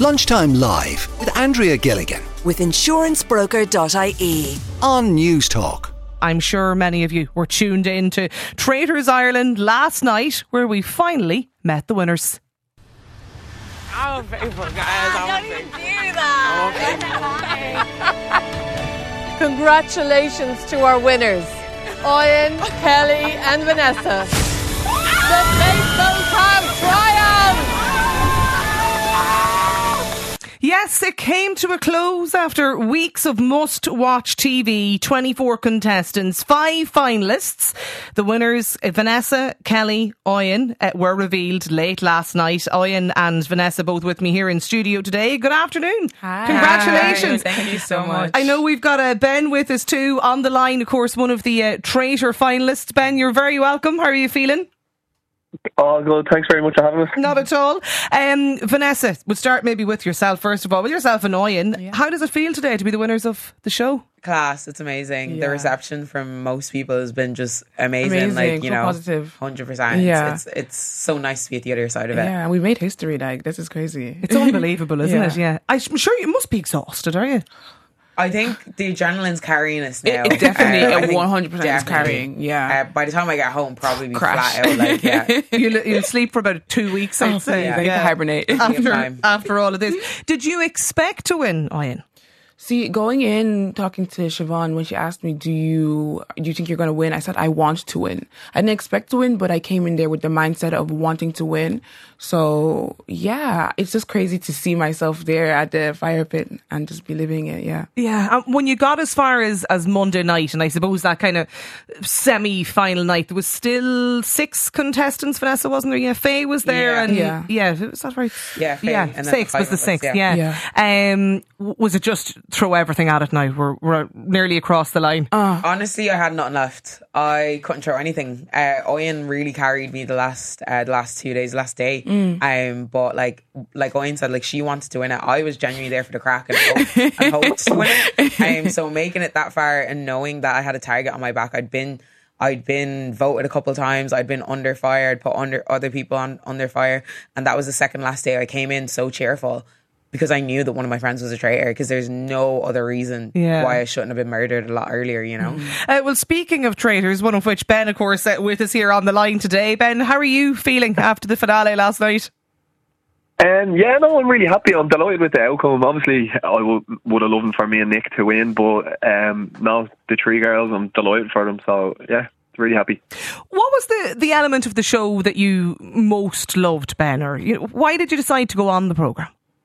Lunchtime Live with Andrea Gilligan with insurancebroker.ie on News Talk. I'm sure many of you were tuned in to Traitors Ireland last night, where we finally met the winners. I'm faithful, guys. Don't even do that. Congratulations to our winners, Owen, Kelly and Vanessa. The faithfuls have triumphed! Yes, it came to a close after weeks of must-watch TV. 24 contestants, 5 finalists. The winners, Vanessa, Kelly, Owen, were revealed late last night. Owen and Vanessa both with me here in studio today. Good afternoon. Hi. Congratulations. Thank you so much. I know we've got Ben with us too on the line, of course, one of the Traitor finalists. Ben, you're very welcome. How are you feeling? Oh, good. Thanks very much for having us. Not at all. Vanessa, we'll start maybe with yourself first of all. With yourself and Owen, How does it feel today to be the winners of the show? Class, it's amazing. Yeah. The reception from most people has been just amazing. Like, you so know, positive. 100%. Yeah. It's so nice to be at the other side of it. Yeah, we made history. Like, this is crazy. It's unbelievable, isn't Yeah. it? Yeah. I'm sure you must be exhausted, are you? I think the adrenaline's carrying us now. It definitely, I think 100% is definitely. carrying. Yeah. By the time I get home, probably be Crash. flat out. Like, yeah. You'll sleep for about 2 weeks, I'd say. Please, I need to hibernate. After all of this. Did you expect to win, Owen? See, going in, talking to Siobhan, when she asked me, do you think you're going to win? I said, I want to win. I didn't expect to win, but I came in there with the mindset of wanting to win. So, yeah, it's just crazy to see myself there at the fire pit and just be living it, yeah. Yeah, when you got as far as Monday night, and I suppose that kind of semi-final night, there was still 6 contestants, Vanessa, wasn't there? Yeah, Faye was there. Yeah. And yeah, was that right? Yeah, Faye. Yeah, And then 6 the was the 6th, yeah. Was it just throw everything at it now? We're nearly across the line. Honestly, I had nothing left. I couldn't throw anything. Owen really carried me the last 2 days, last day. But like Owen said, like she wanted to win it. I was genuinely there for the crack and hoped to win it. So making it that far and knowing that I had a target on my back, I'd been voted a couple of times. I'd been under fire. I'd put other people under fire, and that was the second last day. I came in so cheerful, because I knew that one of my friends was a traitor, because there's no other reason why I shouldn't have been murdered a lot earlier, you know. Well, speaking of traitors, one of which Ben, of course, with us here on the line today. Ben, how are you feeling after the finale last night? I'm really happy. I'm delighted with the outcome. Obviously, I would have loved for me and Nick to win, but no, the 3 girls, I'm delighted for them. So, yeah, really happy. What was the element of the show that you most loved, Ben? Or why did you decide to go on the programme?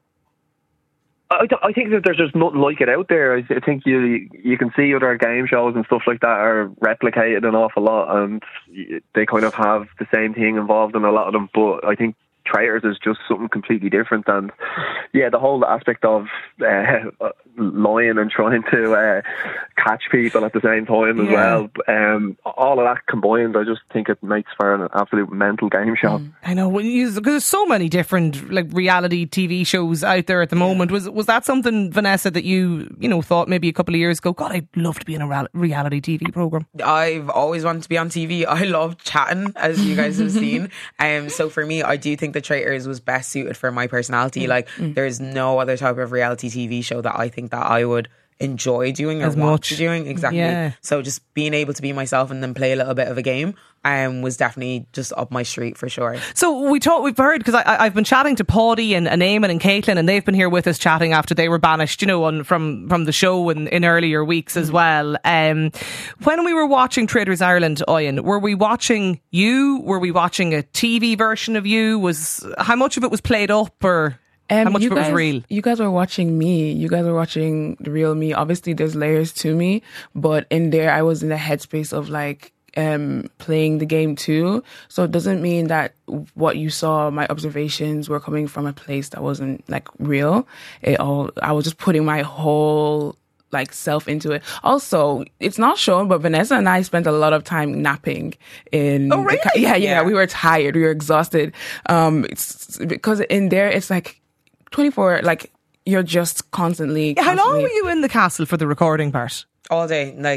I think that there's just nothing like it out there. I think you can see other game shows and stuff like that are replicated an awful lot, and they kind of have the same thing involved in a lot of them. But I think Traitors is just something completely different, and the whole aspect of lying and trying to catch people at the same time as well. All of that combined, I just think it makes for an absolute mental game show. I know, because there's so many different like reality TV shows out there at the moment. Was that something, Vanessa, that you thought maybe a couple of years ago? God, I'd love to be in a reality TV program. I've always wanted to be on TV. I love chatting, as you guys have seen. So for me, I do think the Traitors was best suited for my personality. Like, there's no other type of reality TV show that I think that I would enjoy doing or want to doing. Exactly. So just being able to be myself and then play a little bit of a game was definitely just up my street for sure. So we've heard, because I've been chatting to Paddy and Eamon and Caitlin, and they've been here with us chatting after they were banished, from the show in earlier weeks as well. When we were watching Traitors Ireland, Owen, were we watching you? Were we watching a TV version of you? How much of it was played up, or how much of it was real? You guys were watching me. You guys were watching the real me. Obviously, there's layers to me, but in there, I was in the headspace of like playing the game too. So it doesn't mean that what you saw, my observations, were coming from a place that wasn't like real. I was just putting my whole like self into it. Also, it's not shown, but Vanessa and I spent a lot of time napping in. Oh, really? Yeah. We were tired. We were exhausted. Because in there, it's like 24. Like you're just constantly. How long were you in the castle for the recording part? All day, like.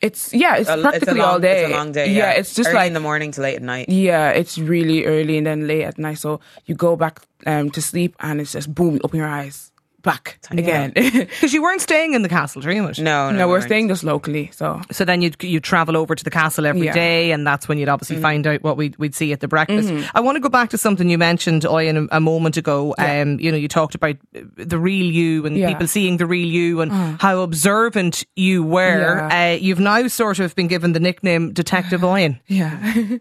It's practically all day. It's a long day. Yeah, it's just early like in the morning to late at night. Yeah, it's really early and then late at night. So you go back to sleep and it's just boom, you open your eyes. Back again. Because you weren't staying in the castle, Dreamwood. No, we're staying just locally. So then you'd travel over to the castle every day, and that's when you'd obviously find out what we'd see at the breakfast. I want to go back to something you mentioned, Oyen, a moment ago. You talked about the real you and people seeing the real you and how observant you were. You've now sort of been given the nickname Detective Oyen. Yeah.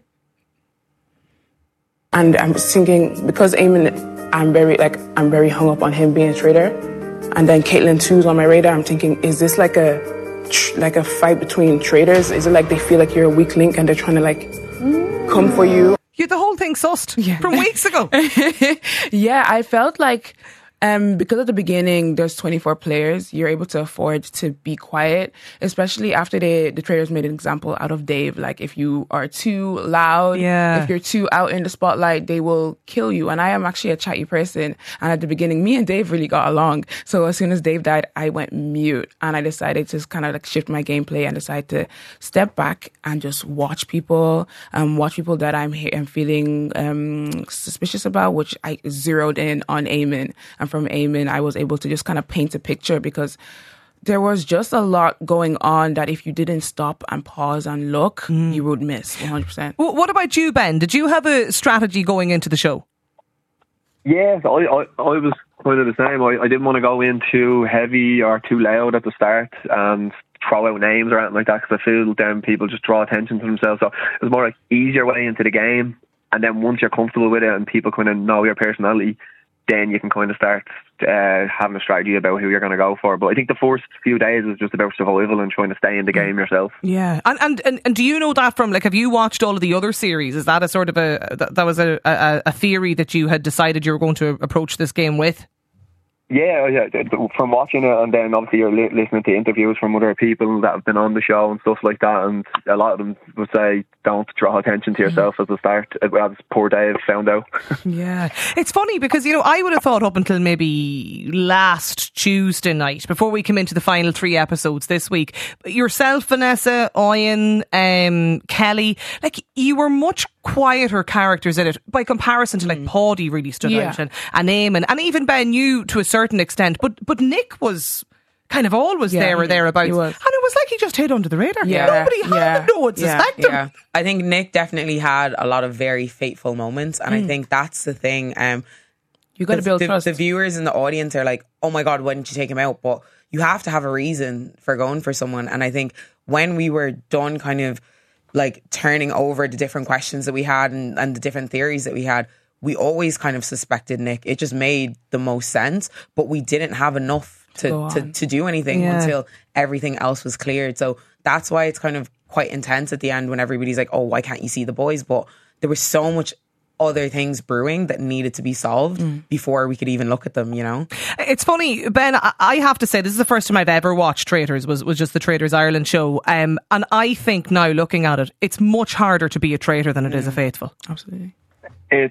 And I'm thinking, because Eamon, I'm very hung up on him being a traitor, and then Caitlyn too's on my radar. I'm thinking, is this like a fight between traitors? Is it like they feel like you're a weak link and they're trying to come for you? The whole thing sussed from weeks ago. Yeah, I felt like because at the beginning there's 24 players, you're able to afford to be quiet, especially after the traders made an example out of Dave. Like, if you are too loud, if you're too out in the spotlight, they will kill you. And I am actually a chatty person, and at the beginning me and Dave really got along. So as soon as Dave died, I went mute and I decided to kind of like shift my gameplay and decide to step back and just watch people that I'm feeling suspicious about, which I zeroed in on Eamon. And from Eamon, I was able to just kind of paint a picture, because there was just a lot going on that if you didn't stop and pause and look, you would miss 100%. What about you, Ben? Did you have a strategy going into the show? Yes, I was kind of the same. I didn't want to go in too heavy or too loud at the start and throw out names or anything like that, because I feel then people just draw attention to themselves. So it was more like easier way into the game, and then once you're comfortable with it and people kind of know your personality, then you can kind of start having a strategy about who you're going to go for. But I think the first few days was just about survival and trying to stay in the game yourself. Yeah, and do you know that from, like, have you watched all of the other series? Is that a sort of that was a theory that you had decided you were going to approach this game with? Yeah. From watching it, and then obviously you're listening to interviews from other people that have been on the show and stuff like that, and a lot of them would say, don't draw attention to yourself at the start, as poor Dave found out. Yeah. It's funny because, I would have thought up until maybe last Tuesday night, before we come into the final 3 episodes this week, yourself, Vanessa, Oyen, Kelly, like, you were much quieter characters in it by comparison to, like, Paddy really stood out, and Eamon, and even Ben, you to a certain extent, but Nick was kind of always there or thereabouts, and it was like he just hid under the radar. No one suspected him. I think Nick definitely had a lot of very fateful moments, and I think that's the thing. You got to build trust. The viewers and the audience are like, oh my god, why didn't you take him out? But you have to have a reason for going for someone, and I think when we were done kind of like turning over the different questions that we had and the different theories that we had, we always kind of suspected Nick. It just made the most sense, but we didn't have enough to do anything until everything else was cleared. So that's why it's kind of quite intense at the end when everybody's like, oh, why can't you see the boys? But there was so much other things brewing that needed to be solved before we could even look at them, It's funny, Ben, I have to say, this is the first time I've ever watched Traitors, was just the Traitors Ireland show. And I think now, looking at it, it's much harder to be a traitor than it is a faithful. Absolutely. It's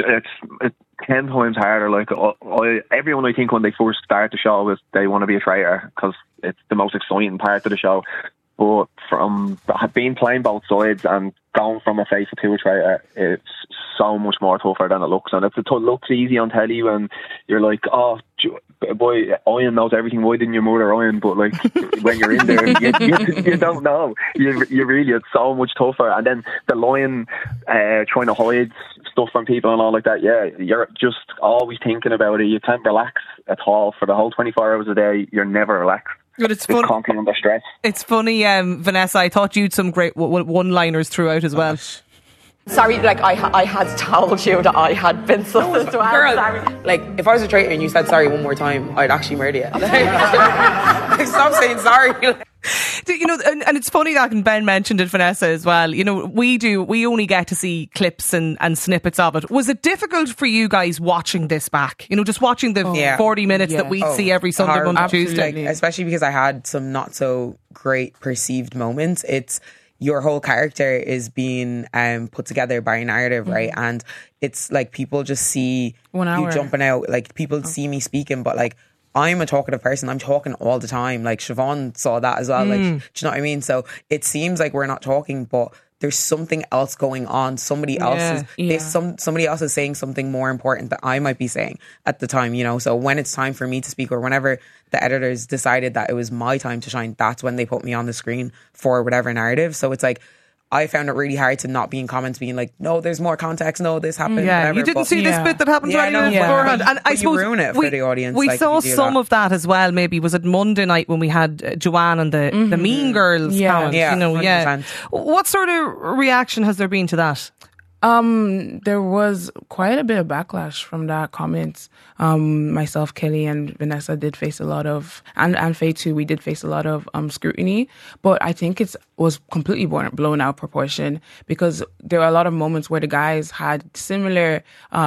10 times harder. Like, everyone, I think, when they first start the show, is they want to be a traitor because it's the most exciting part of the show. But from being playing both sides and going from a faithful to a traitor, it's so much more tougher than it looks. And it looks easy on telly when you're like, oh, boy, Oyen knows everything. Why didn't you murder Oyen? But like, when you're in there, you don't know. You really, it's so much tougher. And then the lion trying to hide stuff from people and all like that. Yeah, you're just always thinking about it. You can't relax at all for the whole 24 hours a day. You're never relaxed. But it's fun. Constantly under stress. It's funny, Vanessa, I thought you'd some great one-liners throughout as well. Sorry, like I had told you that I had been sus as well. Girl, sorry. Like, if I was a traitor and you said sorry one more time, I'd actually murder you. Like, stop saying sorry. And it's funny that, and Ben mentioned it, Vanessa, as well. We only get to see clips and snippets of it. Was it difficult for you guys watching this back? Just watching the 40 minutes that we'd see every Sunday, Monday, Tuesday? Like, especially because I had some not so great perceived moments. It's your whole character is being put together by a narrative, right? And it's like people just see you jumping out. Like, people see me speaking, but like, I'm a talkative person. I'm talking all the time. Like Siobhan saw that as well. Like, do you know what I mean? So it seems like we're not talking, but there's something else going on. Somebody else somebody else is saying something more important that I might be saying at the time, you know. So when it's time for me to speak, or whenever the editors decided that it was my time to shine, that's when they put me on the screen for whatever narrative. So it's like, I found it really hard to not be in comments being like, no, there's more context, no, this happened. Yeah, whatever. you didn't see this bit that happened 20 minutes beforehand. And I suppose you ruin it for the audience. We like, saw some of that as well. Maybe was it Monday night when we had Joanne and the Mean Girls comment? Yeah, you know, 100%. What sort of reaction has there been to that? There was quite a bit of backlash from that comment. Myself, Kelly, and Vanessa did face a lot of, and Faye too, we did face a lot of scrutiny. But I think it was completely blown out proportion, because there were a lot of moments where the guys had similar,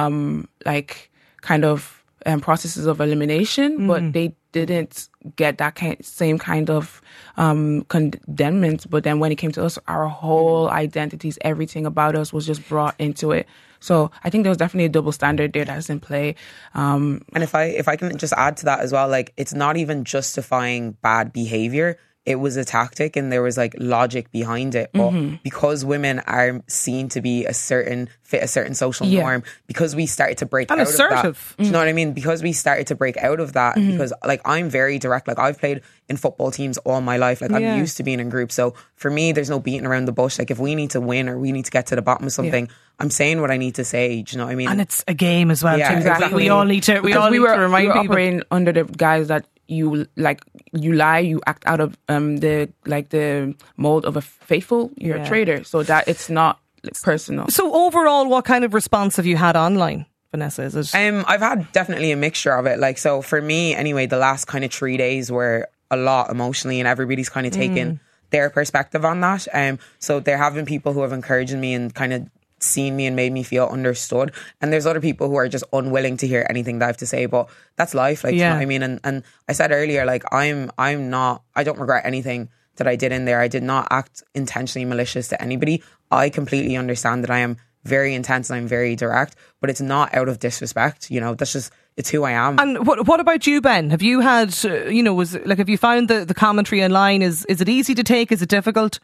processes of elimination, but they didn't get that same kind of condemnment. But then when it came to us, our whole identities, everything about us was just brought into it. So I think there was definitely a double standard there that's in play. And if I can just add to that as well, like, it's not even justifying bad behavior. It was a tactic, and there was like logic behind it. But because women are seen to be fit a certain social norm, because we started to break out of that. Do you know what I mean? Because we started to break out of that, because like, I'm very direct. Like, I've played in football teams all my life. Like, I'm used to being in groups. So for me, there's no beating around the bush. Like, if we need to win or we need to get to the bottom of something, I'm saying what I need to say. Do you know what I mean? And it's a game as well. Yeah, exactly. We all need to. We were remind people. Operating under the guise that you lie, you act out of the mold of a faithful, you're a traitor. So that it's not personal. So overall, what kind of response have you had online, Vanessa? Is it? I've had definitely a mixture of it. Like, so for me anyway, the last kind of 3 days were a lot emotionally, and everybody's kind of taken their perspective on that. So there have been people who have encouraged me and kind of seen me and made me feel understood, and there's other people who are just unwilling to hear anything that I have to say, but that's life, like, you know what I mean? And I said earlier, like, I don't regret anything that I did in there. I did not act intentionally malicious to anybody. I completely understand that I am very intense and I'm very direct, but it's not out of disrespect, you know. That's just, it's who I am. And what about you, Ben? Have you had, have you found the commentary online, is it easy to take? Is it difficult?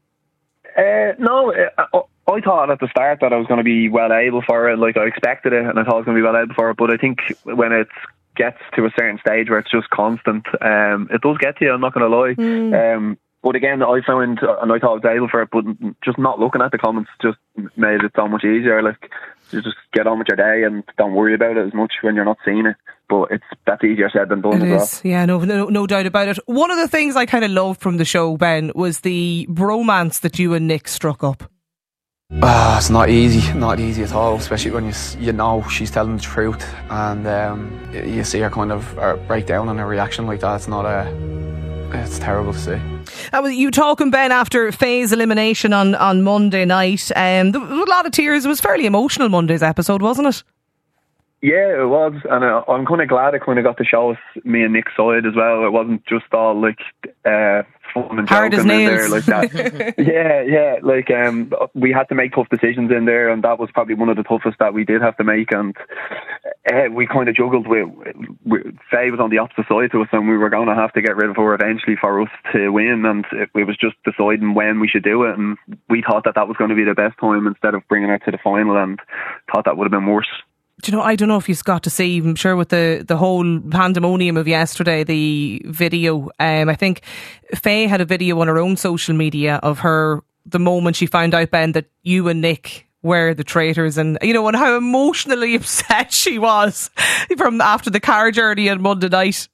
No, I thought at the start that I was going to be well able for it. Like, I expected it, and I thought I was going to be well able for it. But I think when it gets to a certain stage where it's just constant, it does get to you, I'm not going to lie. But again, I found, and I thought I was able for it, but just not looking at the comments just made it so much easier. Like, you just get on with your day and don't worry about it as much when you're not seeing it. But that's easier said than done as well. Yeah, no doubt about it. One of the things I kind of loved from the show, Ben, was the bromance that you and Nick struck up. It's not easy at all, especially when you know she's telling the truth, and you see her kind of break down on her reaction like that. It's terrible to see. You talking, Ben, after Faye's elimination on Monday night. There was a lot of tears. It was fairly emotional, Monday's episode, wasn't it? Yeah, it was, and I'm kind of glad it kind of got to show us me and Nick's side as well. It wasn't just all like fun and hard joking as nails in there like that. yeah, like we had to make tough decisions in there, and that was probably one of the toughest that we did have to make. And we kind of juggled with Faye was on the opposite side to us, and we were going to have to get rid of her eventually for us to win. And it was just deciding when we should do it, and we thought that was going to be the best time instead of bringing her to the final, and thought that would have been worse. Do you know, I don't know if you've got to see, I'm sure with the whole pandemonium of yesterday, the video, I think Faye had a video on her own social media of the moment she found out, Ben, that you and Nick were the traitors, and and how emotionally upset she was from after the car journey on Monday night.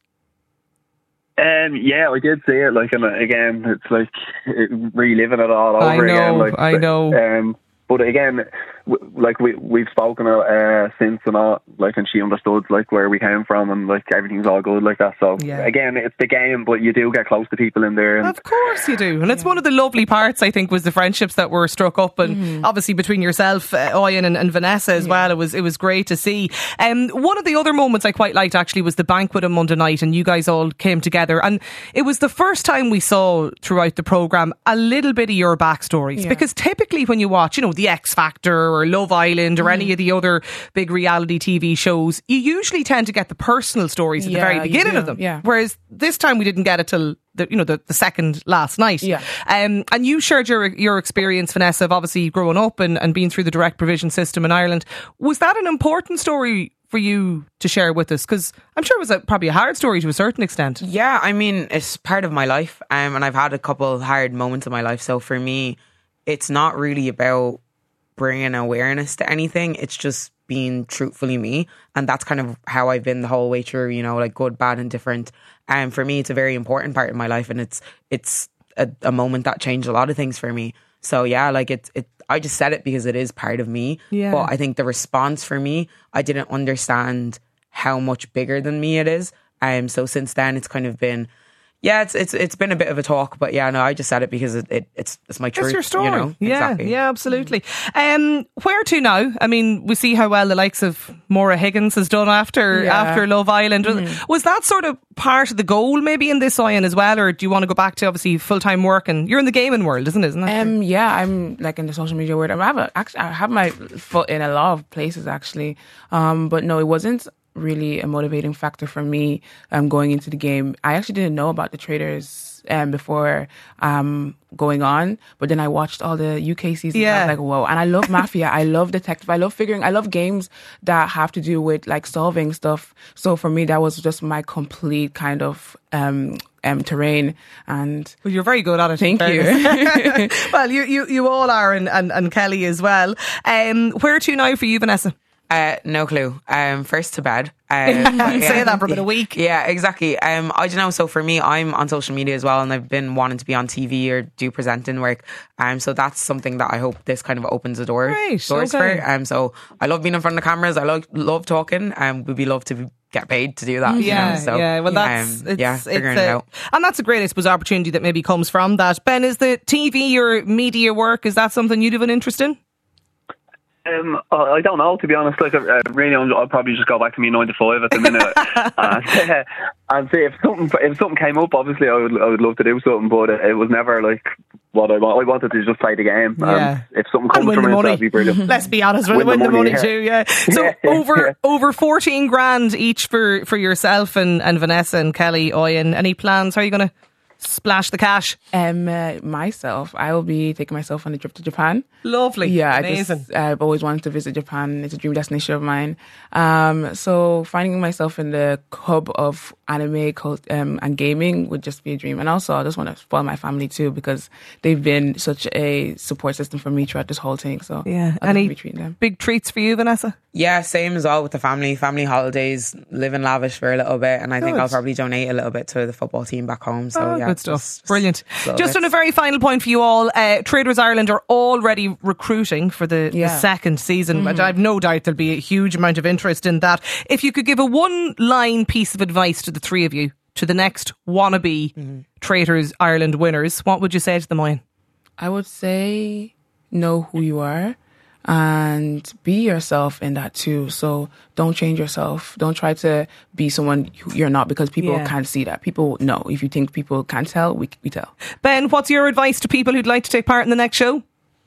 Yeah, I did see it, like, and again, it's like reliving it all over again. Like, I know. But again, like we've spoken since and all, like, and she understood like where we came from, and like everything's all good like that. So again, it's the game, but you do get close to people in there. And of course you do, and it's one of the lovely parts, I think, was the friendships that were struck up, and obviously between yourself, Oyen, and Vanessa as well. It was great to see. One of the other moments I quite liked actually was the banquet on Monday night, and you guys all came together, and it was the first time we saw throughout the programme a little bit of your backstories, because typically when you watch, the X Factor or Love Island or any of the other big reality TV shows, you usually tend to get the personal stories at the very beginning of them. Yeah. Whereas this time we didn't get it till the second last night. Yeah. And you shared your experience, Vanessa, of obviously growing up and being through the direct provision system in Ireland. Was that an important story for you to share with us? Because I'm sure it was probably a hard story to a certain extent. Yeah, I mean, it's part of my life, and I've had a couple hard moments in my life. So for me, it's not really about bringing awareness to anything. It's just being truthfully me, and that's kind of how I've been the whole way through. Like good, bad, and different. And for me, it's a very important part of my life, and it's a moment that changed a lot of things for me. So yeah, like I just said it because it is part of me. Yeah. But I think the response for me, I didn't understand how much bigger than me it is. So since then, it's kind of been, it's been a bit of a talk. But yeah, no, I just said it because it's my truth. It's your story. Yeah, Exactly. yeah, absolutely. Where to now? I mean, we see how well the likes of Maura Higgins has done after Love Island. Was that sort of part of the goal maybe in this, Ian, as well? Or do you want to go back to obviously full-time work? And you're in the gaming world, isn't that? Yeah, I'm like in the social media world. I have my foot in a lot of places actually. But no, it wasn't really a motivating factor for me going into the game. I actually didn't know about the traders before going on, but then I watched all the UK seasons. Yeah. I was like, whoa. And I love Mafia. I love Detective. I love games that have to do with like solving stuff. So for me, that was just my complete kind of terrain. And well, you're very good at it. Thank you. Well, you all are, and Kelly as well. Where to now for you, Vanessa? No clue. First to bed. Say that for about a week. Yeah, exactly. I don't know. So for me, I'm on social media as well, and I've been wanting to be on TV or do presenting work. So that's something that I hope this kind of opens the doors for. So I love being in front of the cameras. I love talking, and we'd be love to get paid to do that. Yeah, So, yeah. Well, that's figuring it out. And that's a great, I suppose, opportunity that maybe comes from that. Ben, is the TV or media work, is that something you'd have an interest in? I don't know, to be honest. Like, really, I'll probably just go back to me 9 to 5 at the minute, and see if something came up. Obviously, I would love to do something, but it was never like what I want. I wanted to just play the game. Yeah. If something comes from it, that'd be brilliant. Let's be honest, win the money too. Yeah. So over 14 grand each for yourself and Vanessa and Kelly. Ian, any plans? How are you going to splash the cash? Myself, I will be taking myself on a trip to Japan. Lovely. Yeah, amazing. I've always wanted to visit Japan. It's a dream destination of mine. So finding myself in the hub of anime and gaming would just be a dream. And also, I just want to spoil my family too, because they've been such a support system for me throughout this whole thing. So yeah, any be treating them. Big treats for you, Vanessa? Yeah, same as well with the family holidays, living lavish for a little bit, and I think I'll probably donate a little bit to the football team back home. So yeah, good stuff. Brilliant. Just on a very final point for you all, Traders Ireland are already recruiting for the second season. Mm-hmm. I've no doubt there'll be a huge amount of interest in that. If you could give a one-line piece of advice to the three of you, to the next wannabe Traders Ireland winners, what would you say to them, Ian? I would say know who you are and be yourself in that too. So don't change yourself. Don't try to be someone you're not, because people can't see that. People know. If you think people can't tell, we tell. Ben, what's your advice to people who'd like to take part in the next show?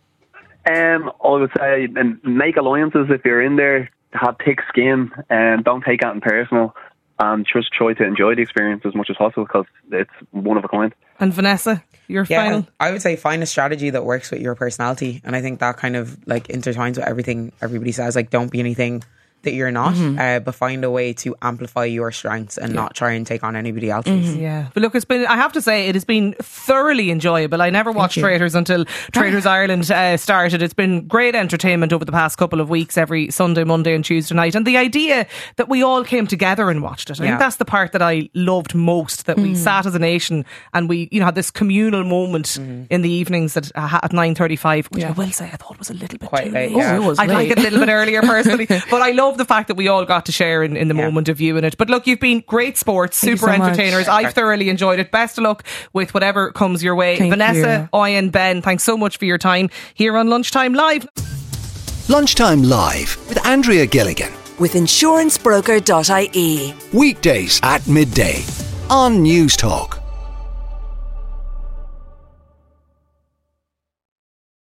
I would say make alliances if you're in there. Have thick skin and don't take it personal, and just try to enjoy the experience as much as possible, because it's one of a kind. And Vanessa, your final? I would say find a strategy that works with your personality, and I think that kind of like intertwines with everything everybody says. Like, don't be anything that you're not, but find a way to amplify your strengths and not try and take on anybody else's. Yeah, but look, I have to say, it has been thoroughly enjoyable. I never watched Traders until Traders Ireland started. It's been great entertainment over the past couple of weeks, every Sunday, Monday and Tuesday night. And the idea that we all came together and watched it, I think that's the part that I loved most, that we sat as a nation and we had this communal moment in the evenings at 9:35, which I will say I thought was a little bit quite too late. late. I'd like it a little bit earlier personally, but I love the fact that we all got to share in the moment of viewing it. But look, you've been great sports, super entertainers. I've thoroughly enjoyed it. Best of luck with whatever comes your way. Vanessa, Ian, Ben, thanks so much for your time here on Lunchtime Live. Lunchtime Live with Andrea Gilligan. With insurancebroker.ie. Weekdays at midday on News Talk.